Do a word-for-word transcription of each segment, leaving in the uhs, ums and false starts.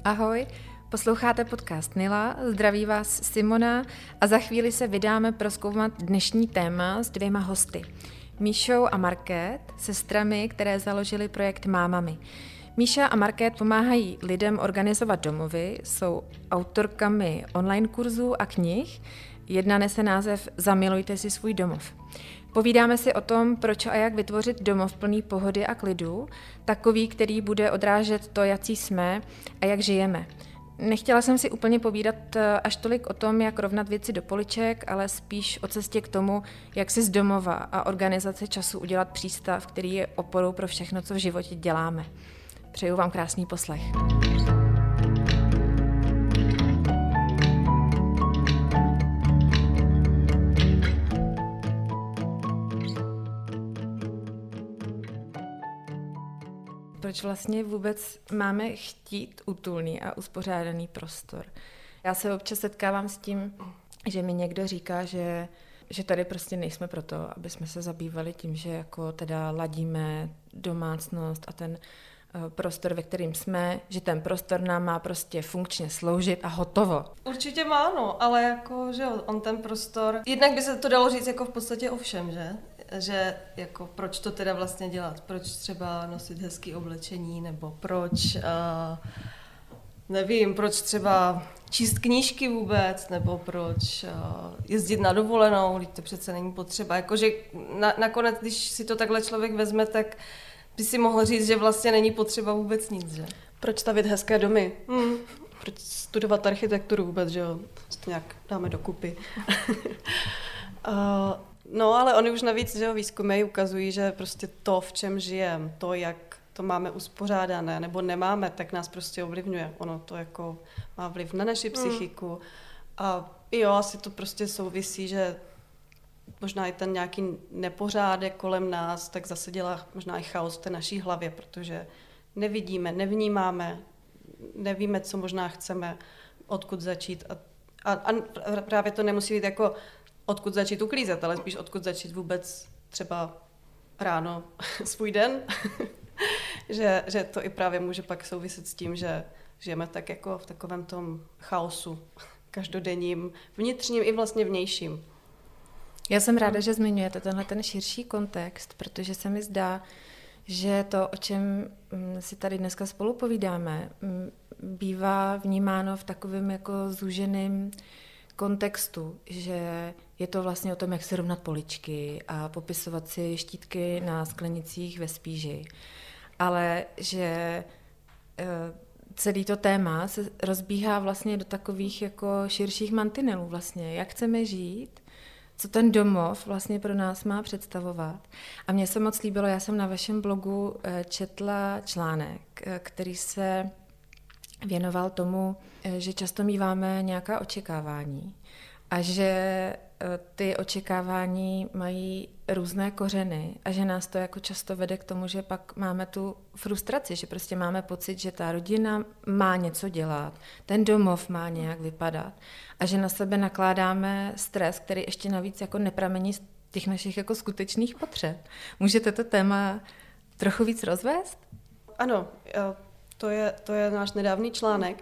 Ahoj, posloucháte podcast Nila, zdraví vás Simona a za chvíli se vydáme prozkoumat dnešní téma s dvěma hosty. Míšou a Markét, sestrami, které založily projekt Mámami. Míša a Markét pomáhají lidem organizovat domovy, jsou autorkami online kurzů a knih. Jedna nese název Zamilujte si svůj domov. Povídáme si o tom, proč a jak vytvořit domov plný pohody a klidu, takový, který bude odrážet to, jací jsme a jak žijeme. Nechtěla jsem si úplně povídat až tolik o tom, jak rovnat věci do poliček, ale spíš o cestě k tomu, jak si z domova a organizace času udělat přístav, který je oporou pro všechno, co v životě děláme. Přeju vám krásný poslech. Proč vlastně vůbec máme chtít útulný a uspořádaný prostor? Já se občas setkávám s tím, že mi někdo říká, že, že tady prostě nejsme proto, aby jsme se zabývali tím, že jako teda ladíme domácnost a ten prostor, ve kterým jsme, že ten prostor nám má prostě funkčně sloužit a hotovo. Určitě má, no, ale jako, že on ten prostor, jednak by se to dalo říct jako v podstatě o všem, že? Že jako proč to teda vlastně dělat, proč třeba nosit hezký oblečení, nebo proč, uh, nevím, proč třeba číst knížky vůbec, nebo proč uh, jezdit na dovolenou, když to přece není potřeba. Jakože na, nakonec, když si to takhle člověk vezme, tak by si mohl říct, že vlastně není potřeba vůbec nic, že? Proč stavět hezké domy? Hmm. Proč studovat architekturu vůbec, že jo? To nějak dáme dokupy. uh, no, ale oni už navíc, že jo, výzkumy ukazují, že prostě to, v čem žijeme, to, jak to máme uspořádané, nebo nemáme, tak nás prostě ovlivňuje. Ono to jako má vliv na naši psychiku. Hmm. A jo, asi to prostě souvisí, že možná i ten nějaký nepořádek kolem nás, tak zase dělá možná i chaos v té naší hlavě, protože nevidíme, nevnímáme, nevíme, co možná chceme, odkud začít. A, a, a právě to nemusí být jako odkud začít uklízet, ale spíš odkud začít vůbec třeba ráno svůj den. že, že to i právě může pak souviset s tím, že žijeme tak jako v takovém tom chaosu každodenním, vnitřním i vlastně vnějším. Já jsem ráda, že zmiňujete tenhle ten širší kontext, protože se mi zdá, že to, o čem si tady dneska spolu povídáme, bývá vnímáno v takovém jako zúženém kontextu, že je to vlastně o tom, jak se rovnat poličky a popisovat si štítky na sklenicích ve spíži. Ale že celý to téma se rozbíhá vlastně do takových jako širších mantinelů vlastně, jak chceme žít, co ten domov vlastně pro nás má představovat. A mně se moc líbilo, já jsem na vašem blogu četla článek, který se věnoval tomu, že často míváme nějaká očekávání a že ty očekávání mají různé kořeny a že nás to jako často vede k tomu, že pak máme tu frustraci, že prostě máme pocit, že ta rodina má něco dělat, ten domov má nějak vypadat a že na sebe nakládáme stres, který ještě navíc jako nepramení z těch našich jako skutečných potřeb. Můžete to téma trochu víc rozvést? Ano, to je, to je náš nedávný článek.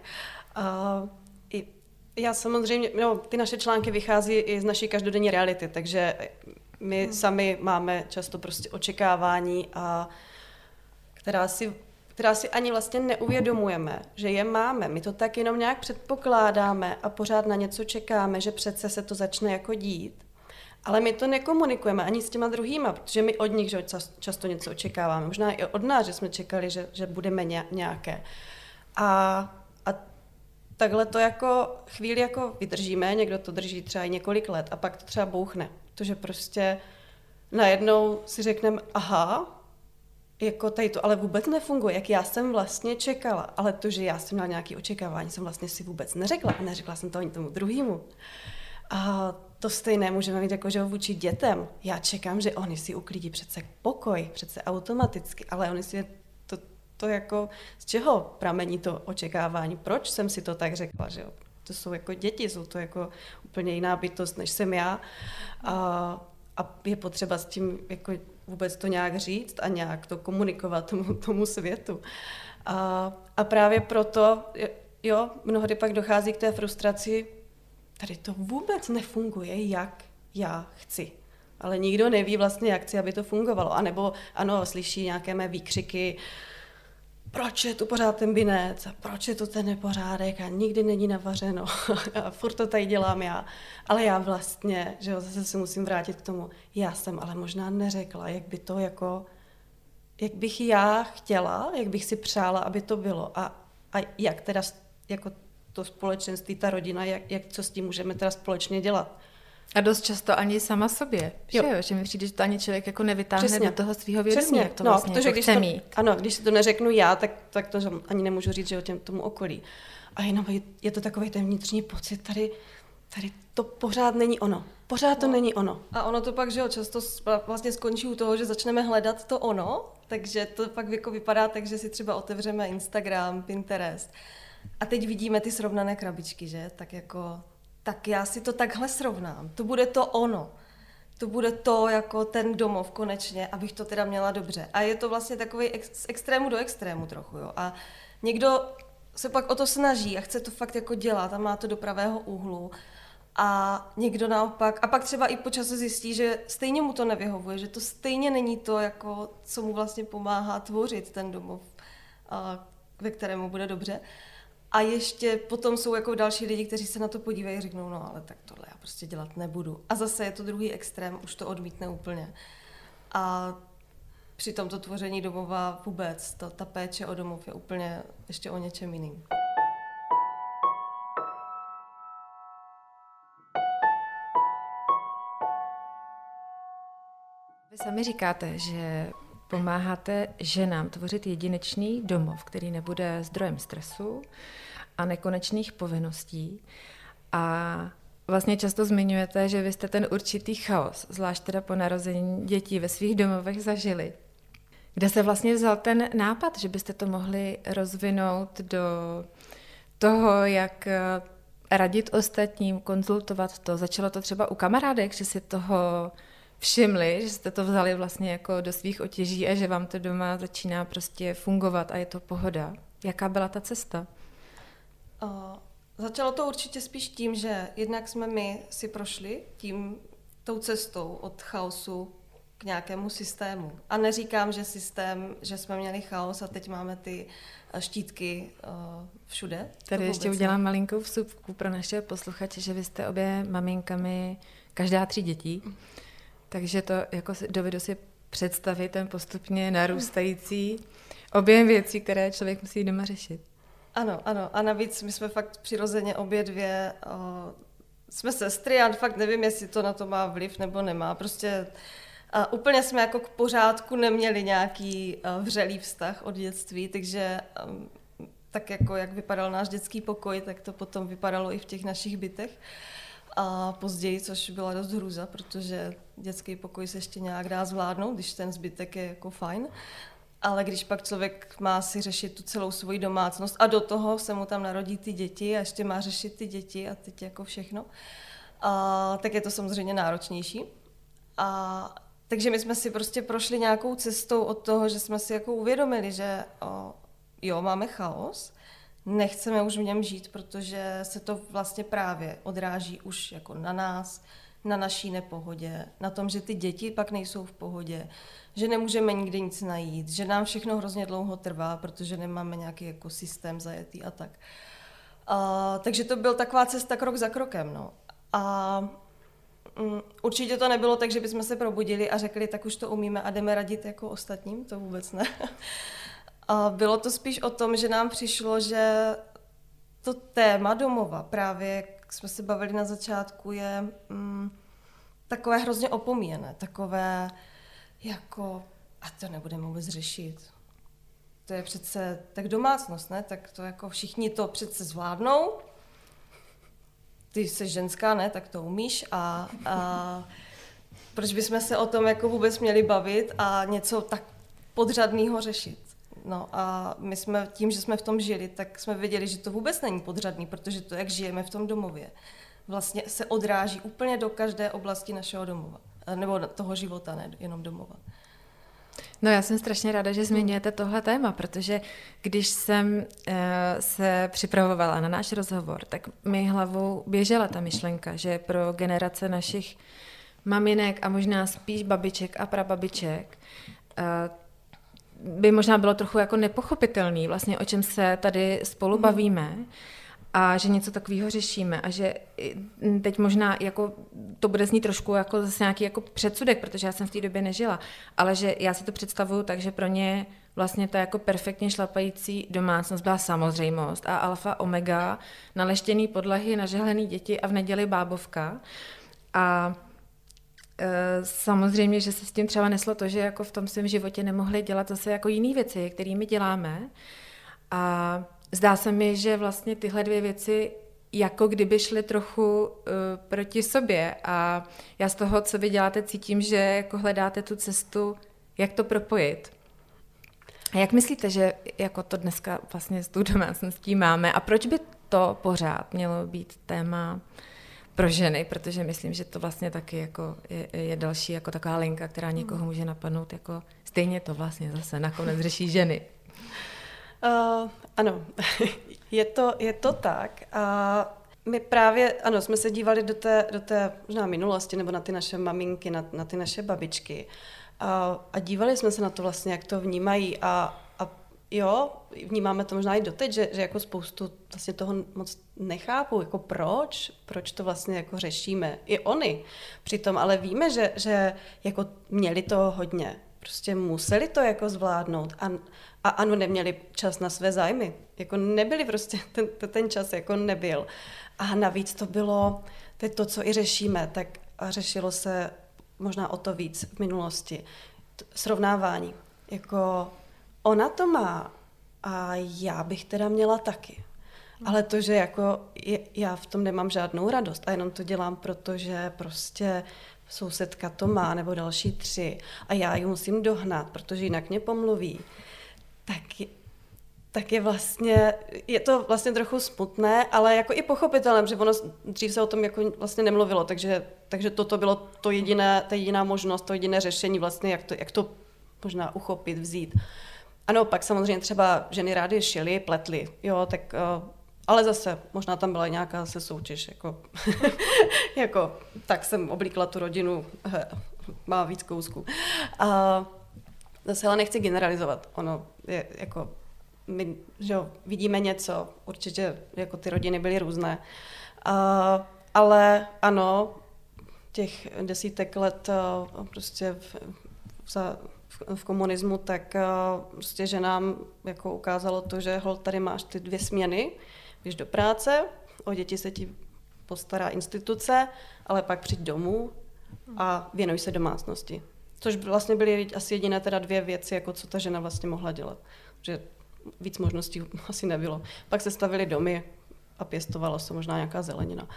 Já samozřejmě, no, ty naše články vychází i z naší každodenní reality, takže my hmm. sami máme často prostě očekávání, a která si, která si ani vlastně neuvědomujeme, že je máme. My to tak jenom nějak předpokládáme a pořád na něco čekáme, že přece se to začne jako dít. Ale my to nekomunikujeme ani s těma druhýma, protože my od nich že často něco očekáváme. Možná i od nás, že jsme čekali, že, že budeme nějaké. A, a takhle to jako chvíli jako vydržíme, někdo to drží třeba i několik let a pak to třeba bouchne. Protože prostě najednou si řekneme, aha, jako tady to ale vůbec nefunguje, jak já jsem vlastně čekala. Ale to, že já jsem měla nějaké očekávání, jsem vlastně si vůbec neřekla. Neřekla jsem to ani tomu druhému. A to stejné můžeme mít jako, že vůči dětem. Já čekám, že oni si uklidí přece pokoj, přece automaticky, ale oni si to, to jako, z čeho pramení to očekávání? Proč jsem si to tak řekla, že jo? To jsou jako děti, jsou to jako úplně jiná bytost, než jsem já. A, a je potřeba s tím jako vůbec to nějak říct a nějak to komunikovat tomu, tomu světu. A, a právě proto jo, mnohdy pak dochází k té frustraci, tady to vůbec nefunguje, jak já chci. Ale nikdo neví vlastně, jak chci, aby to fungovalo. A nebo ano, slyší nějaké mé výkřiky, proč je tu pořád ten binec a proč je to ten nepořádek a nikdy není navařeno a furt to tady dělám já. Ale já vlastně, že jo, zase se musím vrátit k tomu, já jsem ale možná neřekla, jak by to jako, jak bych já chtěla, jak bych si přála, aby to bylo a, a jak teda jako to společenství, ta rodina, jak, jak co s tím můžeme teda společně dělat. A dost často ani sama sobě, jo. Že jo? Že mi přijde, že to ani člověk jako nevytáhne Přesně. do toho svého vědomí, Přesně. jak to no, vlastně jako když chce to, mít. Ano, když si to neřeknu já, tak, tak to ani nemůžu říct, že o těm, tomu okolí. A jenom je to takový ten vnitřní pocit, tady, tady to pořád není ono. Pořád to no. není ono. A ono to pak, že jo, často vlastně skončí u toho, že začneme hledat to ono, takže to pak jako vypadá tak, že si třeba otevřeme Instagram, Pinterest a teď vidíme ty srovnané krabičky, že? Tak jako... tak já si to takhle srovnám. To bude to ono. To bude to jako ten domov konečně, abych to teda měla dobře. A je to vlastně takový ex, z extrému do extrému trochu, jo. A někdo se pak o to snaží a chce to fakt jako dělat a má to do pravého úhlu. A někdo naopak, a pak třeba i po čase zjistí, že stejně mu to nevyhovuje, že to stejně není to, jako, co mu vlastně pomáhá tvořit ten domov, a, ve kterému bude dobře. A ještě potom jsou jako další lidi, kteří se na to podívají a řeknou, no ale tak tohle já prostě dělat nebudu. A zase je to druhý extrém, už to odmítne úplně. A při tomto tvoření domova vůbec, to, ta péče o domov je úplně ještě o něčem jiným. Vy sami říkáte, že pomáháte ženám tvořit jedinečný domov, který nebude zdrojem stresu a nekonečných povinností. A vlastně často zmiňujete, že vy jste ten určitý chaos, zvlášť teda po narození dětí ve svých domovech zažili. Kde se vlastně vzal ten nápad, že byste to mohli rozvinout do toho, jak radit ostatním, konzultovat to? Začalo to třeba u kamarádek, že si toho všimli, že jste to vzali vlastně jako do svých otěží a že vám to doma začíná prostě fungovat a je to pohoda. Jaká byla ta cesta? Uh, začalo to určitě spíš tím, že jednak jsme my si prošli tím, tou cestou od chaosu k nějakému systému. A neříkám, že systém, že jsme měli chaos a teď máme ty štítky uh, všude. Tady ještě udělám malinkou vsuvku pro naše posluchače, že vy jste obě maminkami každá tři dětí. Takže to jako dovedu si představit ten postupně narůstající objem věcí, které člověk musí doma řešit. Ano, ano. A navíc my jsme fakt přirozeně obě dvě, o, jsme sestry, já fakt nevím, jestli to na to má vliv nebo nemá. Prostě a úplně jsme jako k pořádku neměli nějaký a, vřelý vztah od dětství, takže a, tak jako jak vypadal náš dětský pokoj, tak to potom vypadalo i v těch našich bytech. A později, což byla dost hrůza, protože dětský pokoj se ještě nějak dá zvládnout, když ten zbytek je jako fajn. Ale když pak člověk má si řešit tu celou svoji domácnost a do toho se mu tam narodí ty děti a ještě má řešit ty děti a teď jako všechno, a, tak je to samozřejmě náročnější. A, takže my jsme si prostě prošli nějakou cestou od toho, že jsme si jako uvědomili, že o, jo, máme chaos, nechceme už v něm žít, protože se to vlastně právě odráží už jako na nás, na naší nepohodě, na tom, že ty děti pak nejsou v pohodě, že nemůžeme nikde nic najít, že nám všechno hrozně dlouho trvá, protože nemáme nějaký jako systém zajetý a tak. A, takže to byl taková cesta krok za krokem. No. A um, určitě to nebylo tak, že bychom se probudili a řekli, tak už to umíme a jdeme radit jako ostatním, to vůbec ne. A bylo to spíš o tom, že nám přišlo, že to téma domova, právě jak jsme se bavili na začátku, je mm, takové hrozně opomíjené, takové jako, a to nebudeme vůbec řešit. To je přece tak domácnost, ne? Tak to jako všichni to přece zvládnou. Ty jsi ženská, ne? Tak to umíš a, a proč bychom se o tom jako vůbec měli bavit a něco tak podřadného řešit? No a my jsme tím, že jsme v tom žili, tak jsme věděli, že to vůbec není podřadný, protože to, jak žijeme v tom domově, vlastně se odráží úplně do každé oblasti našeho domova. Nebo toho života, ne jenom domova. No já jsem strašně ráda, že zmiňujete tohle téma, protože když jsem uh, se připravovala na náš rozhovor, tak mi hlavou běžela ta myšlenka, že pro generace našich maminek a možná spíš babiček a prababiček uh, by možná bylo trochu jako nepochopitelný vlastně, o čem se tady spolu bavíme a že něco takového řešíme a že teď možná jako to bude znít trošku jako zase nějaký jako předsudek, protože já jsem v té době nežila, ale že já si to představuju tak, že pro ně vlastně ta jako perfektně šlapající domácnost byla samozřejmost a alfa omega, naleštěný podlahy, nažehlený děti a v neděli bábovka. A samozřejmě, že se s tím třeba neslo to, že jako v tom svém životě nemohli dělat zase jako jiné věci, kterými děláme. A zdá se mi, že vlastně tyhle dvě věci jako kdyby šly trochu uh, proti sobě. A já z toho, co vy děláte, cítím, že jako hledáte tu cestu, jak to propojit. A jak myslíte, že jako to dneska vlastně s tou domácností máme? A proč by to pořád mělo být téma pro ženy, protože myslím, že to vlastně taky jako je, je další jako taková linka, která někoho může napadnout, jako stejně to vlastně zase nakonec řeší ženy. Uh, ano, je to, je to tak. A my právě, ano, jsme se dívali do té, do té možná minulosti, nebo na ty naše maminky, na, na ty naše babičky. A, a dívali jsme se na to vlastně, jak to vnímají. A, a jo, vnímáme to možná i doteď, že, že jako spoustu vlastně toho moc nechápu, jako proč, proč to vlastně jako řešíme. I oni přitom, ale víme, že, že jako měli toho hodně. Prostě museli to jako zvládnout a, a ano, neměli čas na své zájmy. Jako nebyli prostě, ten, ten čas jako nebyl. A navíc to bylo, to je to, co i řešíme, tak a řešilo se možná o to víc v minulosti. T- srovnávání. Jako ona to má a já bych teda měla taky. Ale to, že jako je, já v tom nemám žádnou radost a jenom to dělám, protože prostě sousedka to má, nebo další tři a já ji musím dohnat, protože jinak mě pomluví, tak je, tak je vlastně, je to vlastně trochu smutné, ale jako i pochopitelné, protože ono dřív se o tom jako vlastně nemluvilo, takže, takže toto bylo to jediné, ta jediná možnost, to jediné řešení vlastně, jak to, jak to možná uchopit, vzít. Ano, pak samozřejmě třeba ženy rády šily, pletly, jo, tak uh, ale zase, možná tam byla nějaká zase soutěž, jako, jako tak jsem oblíkla tu rodinu, he, má víc kousků. A zase ale nechci generalizovat, ono je jako, my že jo, vidíme něco, určitě jako ty rodiny byly různé, a, ale ano, těch desítek let prostě v, v, v komunismu, tak prostě ženám jako ukázalo to, že hol, tady máš ty dvě směny, běž do práce, o děti se ti postará instituce, ale pak přijď domů a věnuj se domácnosti. Což vlastně byly asi jediné teda dvě věci, jako co ta žena vlastně mohla dělat. Že víc možností asi nebylo. Pak se stavily domy a pěstovalo se možná nějaká zelenina.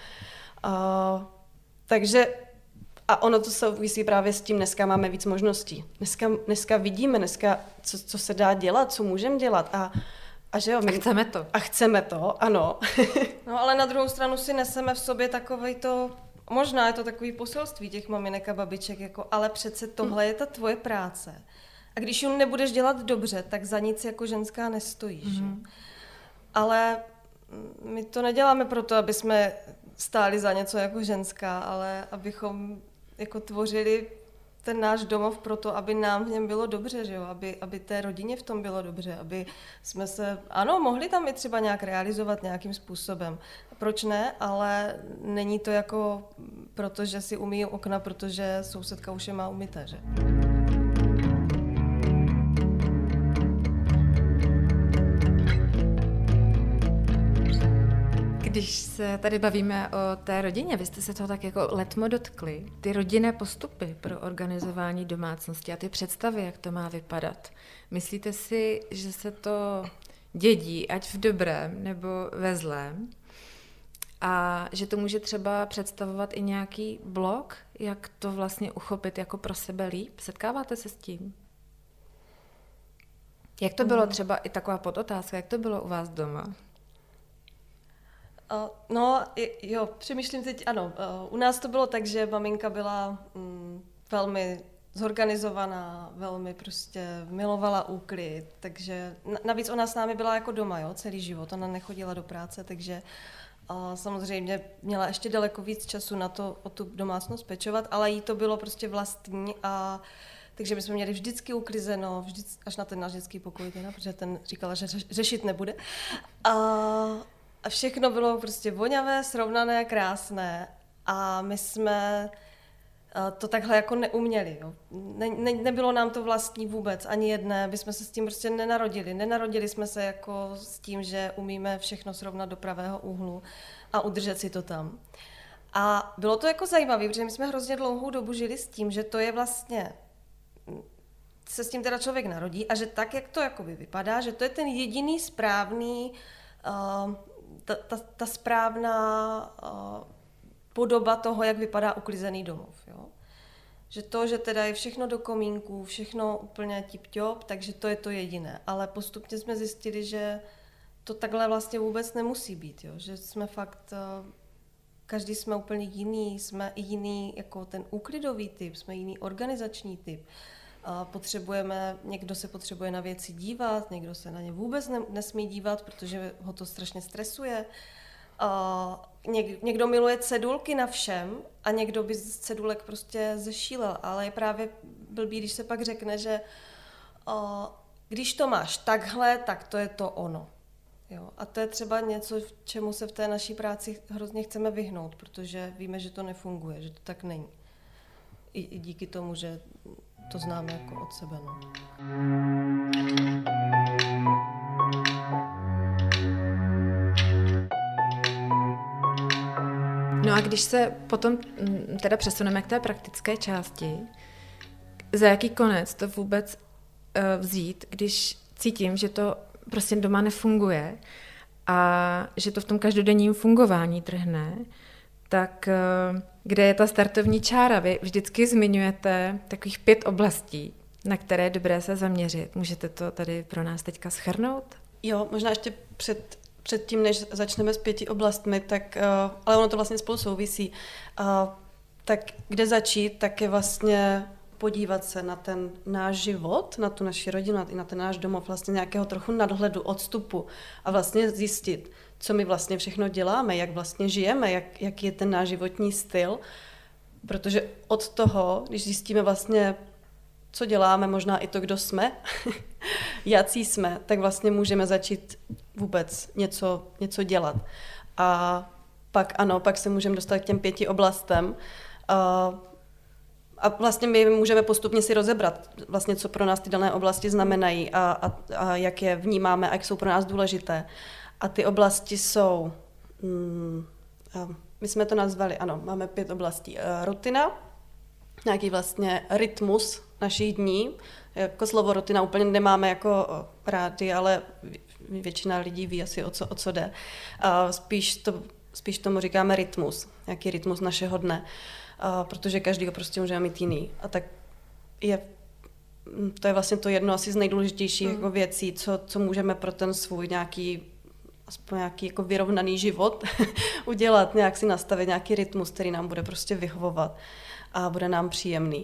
A, takže a ono to souvisí právě s tím, dneska máme víc možností. Dneska, dneska vidíme, dneska, co, co se dá dělat, co můžeme dělat a A, že jo, my... a chceme to. A chceme to, ano. No ale na druhou stranu si neseme v sobě takovej to, možná je to takový poselství těch maminek a babiček, jako, ale přece tohle je ta tvoje práce. A když ji nebudeš dělat dobře, tak za nic jako ženská nestojíš. Mm-hmm. Ale my to neděláme proto, aby jsme stáli za něco jako ženská, ale abychom jako tvořili ten náš domov proto, aby nám v něm bylo dobře, že jo? Aby, aby té rodině v tom bylo dobře, aby jsme se, ano, mohli tam i třeba nějak realizovat nějakým způsobem. Proč ne, ale není to jako proto, že si umí okna, protože sousedka už je má umyté, že? Když se tady bavíme o té rodině, vy jste se toho tak jako letmo dotkli, ty rodinné postupy pro organizování domácnosti a ty představy, jak to má vypadat. Myslíte si, že se to dědí, ať v dobrém nebo ve zlém, a že to může třeba představovat i nějaký blok, jak to vlastně uchopit jako pro sebe líp? Setkáváte se s tím? Jak to bylo třeba i taková podotázka, jak to bylo u vás doma? Uh, no, jo, přemýšlím teď, ano, uh, u nás to bylo tak, že maminka byla mm, velmi zorganizovaná, velmi prostě milovala úklid, takže navíc ona s námi byla jako doma, jo, celý život, ona nechodila do práce, takže a samozřejmě měla ještě daleko víc času na to o tu domácnost pečovat, ale jí to bylo prostě vlastní a takže my jsme měli vždycky uklizeno, vždy, až na ten náš dětský pokoj, teda, protože ten říkala, že řešit nebude. A, a všechno bylo prostě voňavé, srovnané, krásné a my jsme to takhle jako neuměli. Jo. Ne, ne, nebylo nám to vlastní vůbec, ani jedné, my jsme se s tím prostě nenarodili. Nenarodili jsme se jako s tím, že umíme všechno srovnat do pravého úhlu a udržet si to tam. A bylo to jako zajímavé, protože my jsme hrozně dlouhou dobu žili s tím, že to je vlastně, se s tím teda člověk narodí a že tak, jak to jakoby vypadá, že to je ten jediný správný, uh, ta, ta, ta správná uh, podoba toho, jak vypadá uklizený domov. Jo? Že to, že teda je všechno do komínků, všechno úplně tip-top, takže to je to jediné. Ale postupně jsme zjistili, že to takhle vlastně vůbec nemusí být. Jo? Že jsme fakt, každý jsme úplně jiný, jsme jiný jako ten úklidový typ, jsme jiný organizační typ. Potřebujeme, někdo se potřebuje na věci dívat, někdo se na ně vůbec ne, nesmí dívat, protože ho to strašně stresuje. Uh, něk, někdo miluje cedulky na všem a někdo by z cedulek prostě zešílel, ale je právě blbý, když se pak řekne, že uh, když to máš takhle, tak to je to ono. Jo? A to je třeba něco, čemu se v té naší práci hrozně chceme vyhnout, protože víme, že to nefunguje, že to tak není. I, i díky tomu, že to známe jako od sebe. No. No a když se potom teda přesuneme k té praktické části, za jaký konec to vůbec uh, vzít, když cítím, že to prostě doma nefunguje a že to v tom každodenním fungování trhne, tak uh, kde je ta startovní čára? Vy vždycky zmiňujete takových pět oblastí, na které je dobré se zaměřit. Můžete to tady pro nás teďka shrnout? Jo, možná ještě před Předtím, než začneme s pěti oblastmi, tak, uh, ale ono to vlastně spolu souvisí, uh, tak kde začít, tak je vlastně podívat se na ten náš život, na tu naši rodinu, i na ten náš domov, vlastně nějakého trochu nadhledu, odstupu a vlastně zjistit, co my vlastně všechno děláme, jak vlastně žijeme, jak, jaký je ten náš životní styl, protože od toho, když zjistíme vlastně, co děláme, možná i to, kdo jsme, jací jsme, tak vlastně můžeme začít vůbec něco, něco dělat. A pak ano, pak se můžeme dostat k těm pěti oblastem. A, a vlastně my můžeme postupně si rozebrat, vlastně, co pro nás ty dané oblasti znamenají a, a, a jak je vnímáme a jak jsou pro nás důležité. A ty oblasti jsou, mm, my jsme to nazvali, ano, máme pět oblastí. Rutina, nějaký vlastně rytmus našich dní. Jako slovo rutina úplně nemáme jako rádi, ale většina lidí ví asi, o co, o co jde. A spíš, to, spíš tomu říkáme rytmus, jaký rytmus našeho dne, a protože každý ho prostě může mít jiný. A tak je, to je vlastně to jedno asi z nejdůležitějších mm. jako věcí, co, co můžeme pro ten svůj nějaký, aspoň nějaký jako vyrovnaný život udělat, nějak si nastavit nějaký rytmus, který nám bude prostě vyhovovat a bude nám příjemný.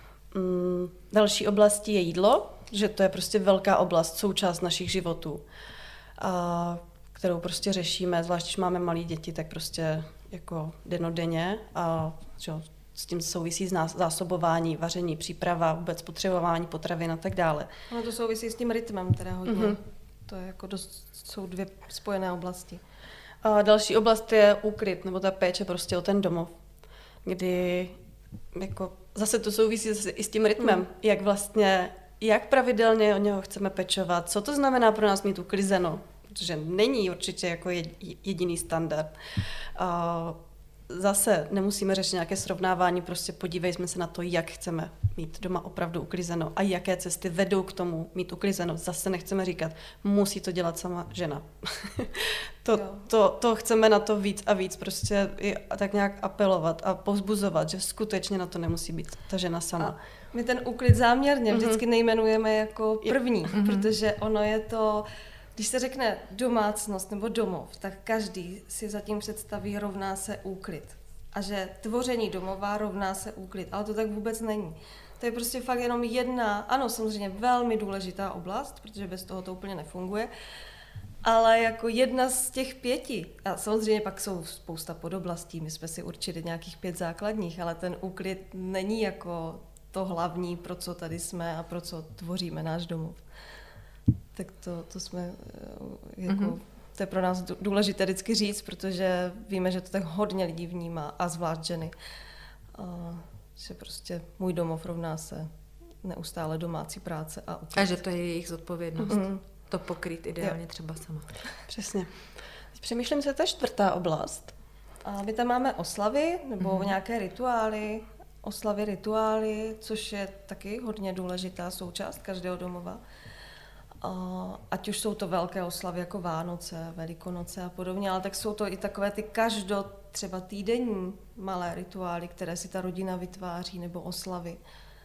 Mm, další oblastí je jídlo, že to je prostě velká oblast, součást našich životů, a, kterou prostě řešíme, zvlášť když máme malé děti, tak prostě jako dennodenně a že, s tím souvisí zásobování, vaření, příprava, vůbec potřebování potravin a tak dále. Ono to souvisí s tím rytmem teda hodně. Mm-hmm. To je jako dost, jsou dvě spojené oblasti. A další oblast je úklid, nebo ta péče prostě o ten domov, kdy jako zase to souvisí i s tím rytmem, mm. jak vlastně, jak pravidelně o něho chceme pečovat, co to znamená pro nás mít uklizeno, protože není určitě jako jediný standard. A zase nemusíme řešit nějaké srovnávání, prostě podívejme se na to, jak chceme mít doma opravdu uklizeno a jaké cesty vedou k tomu mít uklizeno. Zase nechceme říkat, musí to dělat sama žena. to, to, to chceme na to víc a víc prostě i tak nějak apelovat a povzbuzovat, že skutečně na to nemusí být ta žena sama. A my ten úklid záměrně mm-hmm. vždycky nejmenujeme jako první, mm-hmm. protože ono je to, když se řekne domácnost nebo domov, tak každý si zatím představí rovná se úklid. A že tvoření domova rovná se úklid, ale to tak vůbec není. To je prostě fakt jenom jedna, ano, samozřejmě velmi důležitá oblast, protože bez toho to úplně nefunguje, ale jako jedna z těch pěti. A samozřejmě pak jsou spousta podoblastí, my jsme si určili nějakých pět základních, ale ten úklid není jako to hlavní, pro co tady jsme a pro co tvoříme náš domov. Tak to, to jsme jako... Mm-hmm. To je pro nás důležité vždycky říct, protože víme, že to tak hodně lidí vnímá, a zvlášť ženy. A že prostě můj domov rovná se neustále domácí práce a uklid. A že to je jejich zodpovědnost. Mm-hmm. To pokrýt ideálně jo. třeba sama. Přesně. Teď přemýšlím, co je ta čtvrtá oblast. A my tam máme oslavy nebo mm-hmm. nějaké rituály, oslavy, rituály, což je taky hodně důležitá součást každého domova. Uh, ať už jsou to velké oslavy jako Vánoce, Velikonoce a podobně, ale tak jsou to i takové ty každo, třeba týdenní malé rituály, které si ta rodina vytváří, nebo oslavy.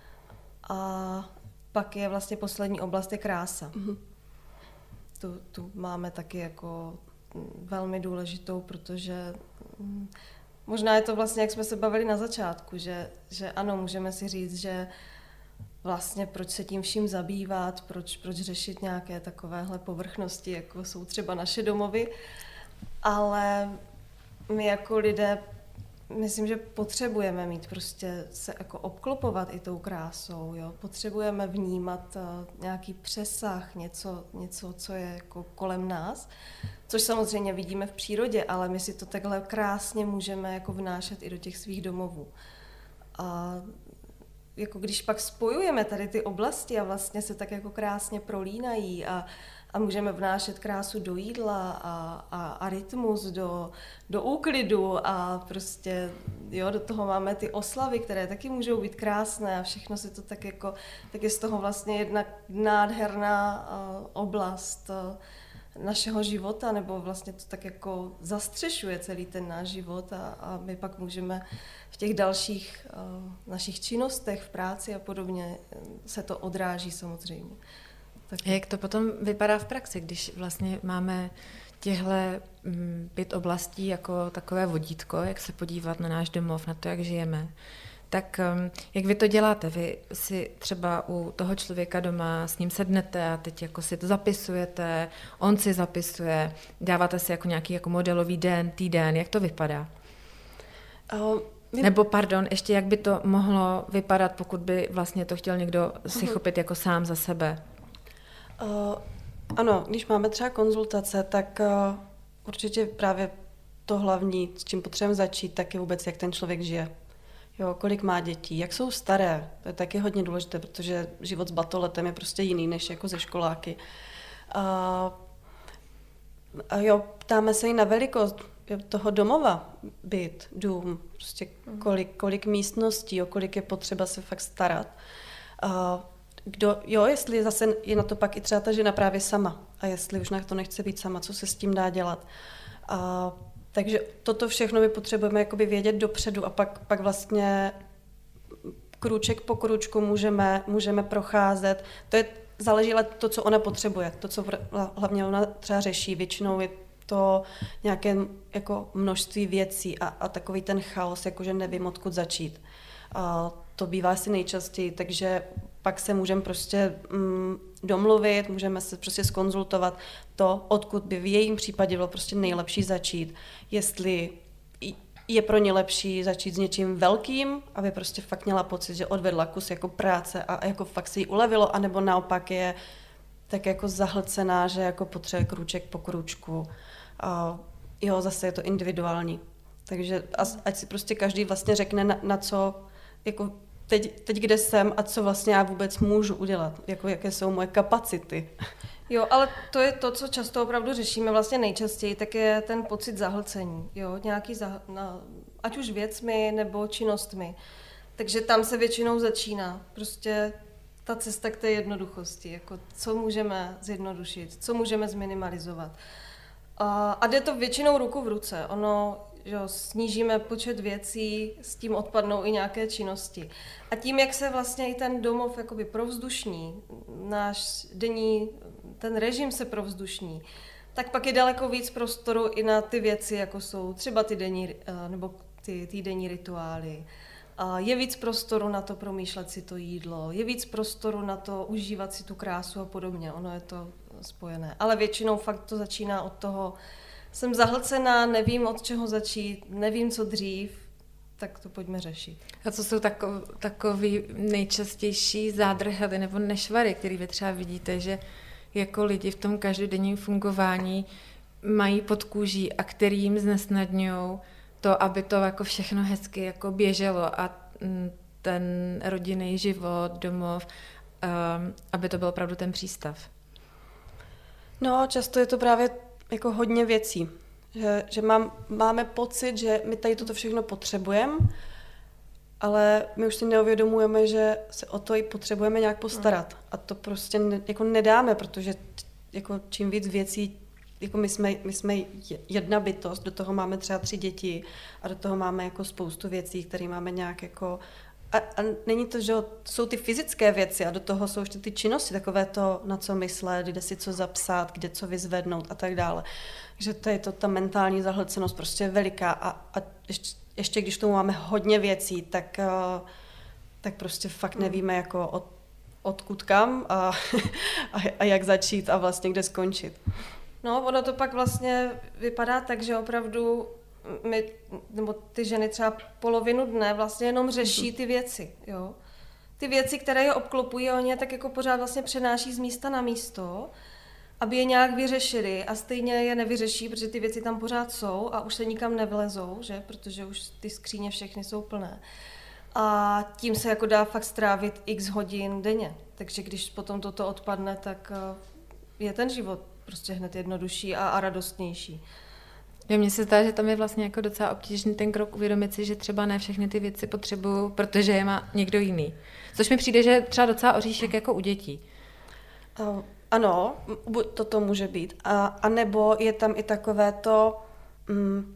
A pak je vlastně poslední oblast, je krása. Mm-hmm. Tu, tu máme taky jako velmi důležitou, protože hm, možná je to vlastně, jak jsme se bavili na začátku, že, že ano, můžeme si říct, že vlastně proč se tím vším zabývat, proč, proč řešit nějaké takovéhle povrchnosti, jako jsou třeba naše domovy, ale my jako lidé, myslím, že potřebujeme mít prostě se jako obklopovat i tou krásou, jo? Potřebujeme vnímat uh, nějaký přesah, něco, něco, co je jako kolem nás, což samozřejmě vidíme v přírodě, ale my si to takhle krásně můžeme jako vnášet i do těch svých domovů. A jako když pak spojujeme tady ty oblasti a vlastně se tak jako krásně prolínají a, a můžeme vnášet krásu do jídla a, a, a rytmus do, do úklidu a prostě jo, do toho máme ty oslavy, které taky můžou být krásné a všechno se to tak jako, tak je z toho vlastně jedna nádherná uh, oblast uh, našeho života, nebo vlastně to tak jako zastřešuje celý ten náš život a, a my pak můžeme v těch dalších uh, našich činnostech, v práci a podobně se to odráží samozřejmě. Tak. Jak to potom vypadá v praxi, když vlastně máme těhle mm, pět oblastí jako takové vodítko, jak se podívat na náš domov, na to, jak žijeme, tak um, jak vy to děláte? Vy si třeba u toho člověka doma s ním sednete a teď jako si to zapisujete, on si zapisuje, dáváte si jako nějaký jako modelový den, týden, jak to vypadá? Uh, my... Nebo pardon, ještě jak by to mohlo vypadat, pokud by vlastně to chtěl někdo si uh-huh. chopit jako sám za sebe? Uh, ano, když máme třeba konzultace, tak uh, určitě právě to hlavní, s čím potřebujeme začít, tak je vůbec, jak ten člověk žije. Jo, kolik má dětí, jak jsou staré, to je taky hodně důležité, protože život s batoletem je prostě jiný než jako ze školáky. A, a jo, ptáme se i na velikost toho domova, byt, dům, prostě kolik, kolik místností, o kolik je potřeba se fakt starat. A kdo, jo, jestli zase je na to pak i třeba ta žena právě sama a jestli už na to nechce být sama, co se s tím dá dělat. A takže toto všechno my potřebujeme jakoby vědět dopředu a pak, pak vlastně krůček po krůčku můžeme, můžeme procházet. To je, záleží ale to, co ona potřebuje, to, co hlavně ona třeba řeší. Většinou je to nějaké jako množství věcí a, a takový ten chaos, jakože nevím, odkud začít. A to bývá asi nejčastěji, takže pak se můžeme prostě mm, domluvit, můžeme se prostě zkonzultovat to, odkud by v jejím případě bylo prostě nejlepší začít. Jestli je pro ně lepší začít s něčím velkým, aby prostě fakt měla pocit, že odvedla kus jako práce a jako fakt se jí ulevilo, anebo naopak je tak jako zahlcená, že jako potřebuje krůček po krůčku. A jo, zase je to individuální. Takže ať si prostě každý vlastně řekne, na, na co jako Teď, teď, kde jsem a co vlastně já vůbec můžu udělat, jako jaké jsou moje kapacity. Jo, ale to je to, co často opravdu řešíme, vlastně nejčastěji, tak je ten pocit zahlcení, jo, nějaký, zah, na, ať už věcmi nebo činnostmi. Takže tam se většinou začíná, prostě ta cesta k té jednoduchosti, jako co můžeme zjednodušit, co můžeme zminimalizovat. A, a jde to většinou ruku v ruce, ono že snížíme počet věcí, s tím odpadnou i nějaké činnosti. A tím, jak se vlastně i ten domov jakoby provzdušní, náš denní, ten režim se provzdušní, tak pak je daleko víc prostoru i na ty věci, jako jsou třeba ty denní, nebo ty týdenní rituály, je víc prostoru na to promýšlet si to jídlo, je víc prostoru na to užívat si tu krásu a podobně. Ono je to spojené. Ale většinou fakt to začíná od toho, jsem zahlcená, nevím od čeho začít, nevím co dřív, tak to pojďme řešit. A co jsou takov, takový nejčastější zádrhely nebo nešvary, který vy třeba vidíte, že jako lidi v tom každodenním fungování mají pod kůží a kterým znesnadňují to, aby to jako všechno hezky jako běželo a ten rodinný život, domov, um, aby to byl opravdu ten přístav? No, často je to právě jako hodně věcí. Že, že mám, máme pocit, že my tady toto všechno potřebujeme, ale my už si neuvědomujeme, že se o to i potřebujeme nějak postarat. A to prostě ne, jako nedáme, protože jako čím víc věcí, jako my jsme, my jsme jedna bytost, do toho máme třeba tři děti a do toho máme jako spoustu věcí, které máme nějak jako... A, a není to, že jsou ty fyzické věci a do toho jsou ještě ty činnosti, takové to, na co myslet, kde si co zapsat, kde co vyzvednout a tak dále. Takže to je to, ta mentální zahlcenost prostě veliká a, a ještě, ještě když tomu máme hodně věcí, tak, tak prostě fakt nevíme jako od, odkud kam a, a, a jak začít a vlastně kde skončit. No, ono to pak vlastně vypadá tak, že opravdu my, nebo ty ženy třeba polovinu dne vlastně jenom řeší ty věci, jo. Ty věci, které je obklopují, oni je tak jako pořád vlastně přenáší z místa na místo, aby je nějak vyřešili a stejně je nevyřeší, protože ty věci tam pořád jsou a už se nikam nevlezou, že, protože už ty skříně všechny jsou plné. A tím se jako dá fakt strávit x hodin denně, takže když potom toto odpadne, tak je ten život prostě hned jednodušší a, a radostnější. Jo, mně se zdá, že tam je vlastně jako docela obtížný ten krok uvědomit si, že třeba ne všechny ty věci potřebuju, protože je má někdo jiný. Což mi přijde, že je třeba docela oříšek jako u dětí. Uh, ano, toto může být. A, a nebo je tam i takové to, um,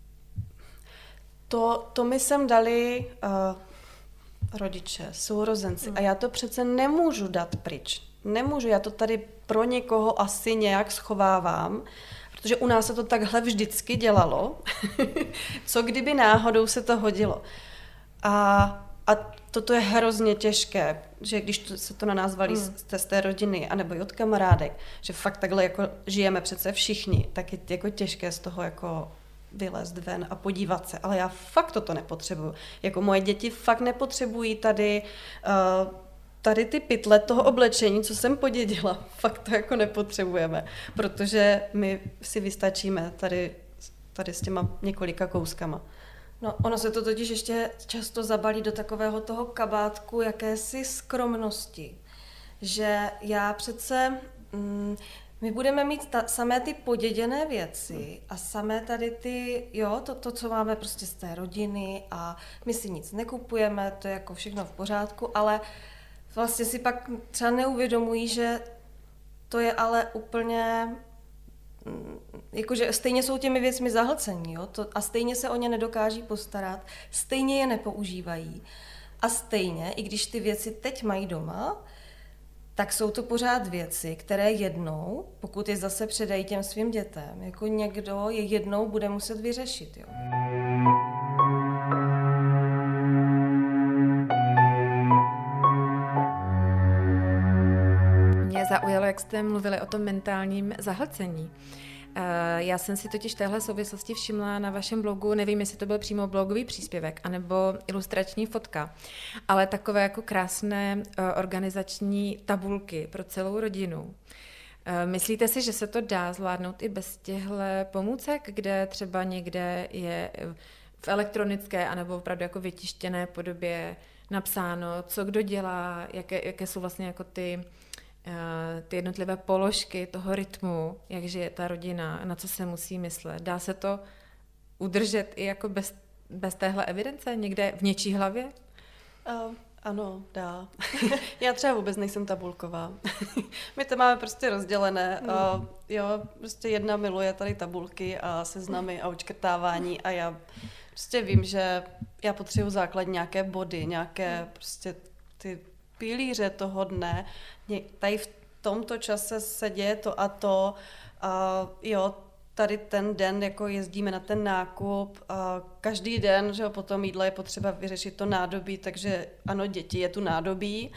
to, to mi sem dali uh, rodiče, sourozenci. Mm. A já to přece nemůžu dát pryč. Nemůžu, já to tady pro někoho asi nějak schovávám, protože u nás se to takhle vždycky dělalo. Co kdyby náhodou se to hodilo? A, a toto je hrozně těžké, že když to, se to na nás valí hmm. z, z té rodiny, anebo i od kamarádek, že fakt takhle jako žijeme přece všichni, tak je jako těžké z toho jako vylézt ven a podívat se. Ale já fakt toto nepotřebuju. Jako moje děti fakt nepotřebují tady... Uh, Tady ty pytle toho oblečení, co jsem podědila, fakt to jako nepotřebujeme, protože my si vystačíme tady, tady s těma několika kouskama. No, ono se to totiž ještě často zabalí do takového toho kabátku jakési skromnosti, že já přece, mm, my budeme mít ta, samé ty poděděné věci a samé tady ty, jo, to, to, co máme prostě z té rodiny a my si nic nekupujeme, to je jako všechno v pořádku, ale vlastně si pak třeba neuvědomují, že to je ale úplně, jakože stejně jsou těmi věcmi zahlcení, jo? To, a stejně se o ně nedokáží postarat, stejně je nepoužívají. A stejně, i když ty věci teď mají doma, tak jsou to pořád věci, které jednou, pokud je zase předají těm svým dětem, jako někdo je jednou bude muset vyřešit. Jo? Zaujalo, jak jste mluvili o tom mentálním zahlcení. Já jsem si totiž v téhle souvislosti všimla na vašem blogu, nevím, jestli to byl přímo blogový příspěvek, anebo ilustrační fotka, ale takové jako krásné organizační tabulky pro celou rodinu. Myslíte si, že se to dá zvládnout i bez těchto pomůcek, kde třeba někde je v elektronické anebo opravdu jako vytištěné podobě napsáno, co kdo dělá, jaké, jaké jsou vlastně jako ty ty jednotlivé položky toho rytmu, jak žije ta rodina, na co se musí myslet. Dá se to udržet i jako bez, bez téhle evidence někde v něčí hlavě? Uh, ano, dá. Já třeba vůbec nejsem tabulková. My to máme prostě rozdělené. Mm. Uh, jo, prostě jedna miluje tady tabulky a seznamy a očkrtávání a já prostě vím, že já potřebuji základní nějaké body, nějaké prostě ty pilíře toho dne. Tady v tomto čase se děje to a to. A jo, tady ten den jako jezdíme na ten nákup a každý den, že jo, po tom jídle je potřeba vyřešit to nádobí, takže ano, děti je tu nádobí.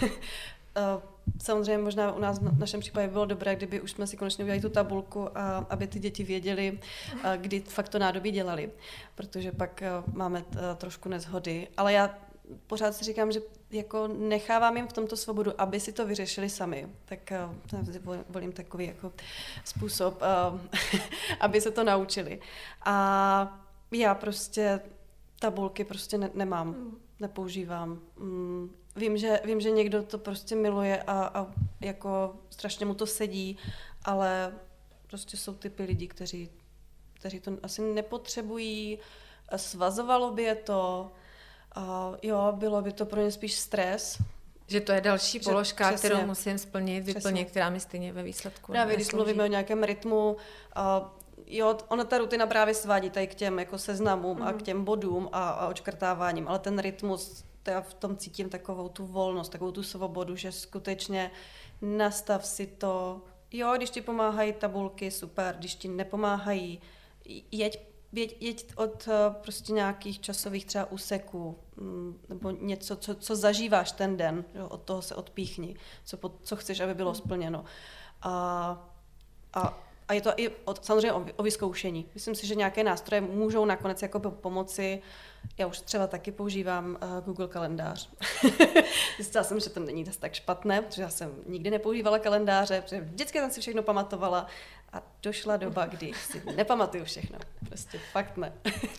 Samozřejmě možná u nás v našem případě bylo dobré, kdyby už jsme si konečně udělali tu tabulku, a aby ty děti věděly, kdy fakt to nádobí dělali, protože pak máme trošku neshody. Ale já pořád si říkám, že jako nechávám jim v tomto svobodu, aby si to vyřešili sami. Tak uh, volím takový jako způsob, uh, aby se to naučili. A já prostě tabulky prostě ne- nemám, mm. nepoužívám. Mm, vím, že, vím, že někdo to prostě miluje a, a jako strašně mu to sedí, ale prostě jsou typy lidí, kteří, kteří to asi nepotřebují, svazovalo by je to. Uh, jo, bylo by to pro ně spíš stres. Že to je další že, položka, přesně, kterou musím splnit, vyplnit, která mi stejně ve výsledku právě když mluvíme o nějakém rytmu, uh, jo, ona ta rutina právě svádí tady k těm jako seznamům mm. a k těm bodům a, a očkrtáváním, ale ten rytmus, to já v tom cítím takovou tu volnost, takovou tu svobodu, že skutečně nastav si to, jo, když ti pomáhají tabulky, super, když ti nepomáhají, jeď Jeď, jeď od prostě nějakých časových třeba úseků nebo něco, co, co zažíváš ten den, jo, od toho se odpíchni, co, co chceš, aby bylo splněno. A, a, a je to i o, samozřejmě o, o vyzkoušení. Myslím si, že nějaké nástroje můžou nakonec jako pomoci. Já už třeba taky používám uh, Google kalendář. Zjistila jsem, že to není tak špatné, protože já jsem nikdy nepoužívala kalendáře, protože vždycky jsem si všechno pamatovala a došla doba, kdy si nepamatuju všechno. Prostě fakt ne.